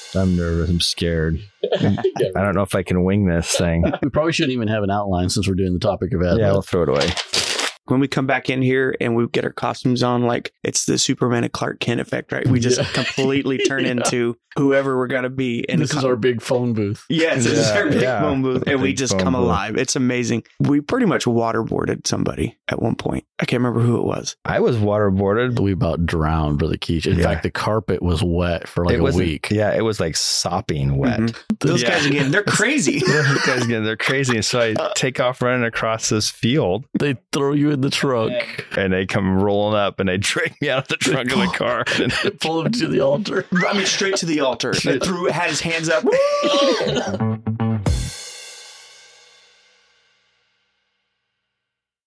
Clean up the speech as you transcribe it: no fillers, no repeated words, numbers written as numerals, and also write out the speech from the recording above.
I'm nervous. I'm scared. I don't know if I can wing this thing. We probably shouldn't even have an outline since we're doing the topic of ad. Yeah, we'll throw it away. When we come back in here and we get our costumes on, like it's the Superman and Clark Kent effect, right? We just completely turn into whoever we're going to be. And this is our big phone booth. Yes, this is our big phone booth. And we just come alive. It's amazing. We pretty much waterboarded somebody at one point. I can't remember who it was. I was waterboarded. We about drowned, Brother Keach. In fact, the carpet was wet for like a week. Yeah, it was like sopping wet. Mm-hmm. Those guys again, they're crazy. Those guys again, they're crazy. So I take off running across this field. They throw you in the trunk. And they come rolling up and they drag me out of the trunk of the car. And pull him to the altar. I mean, straight to the altar. Had his hands up.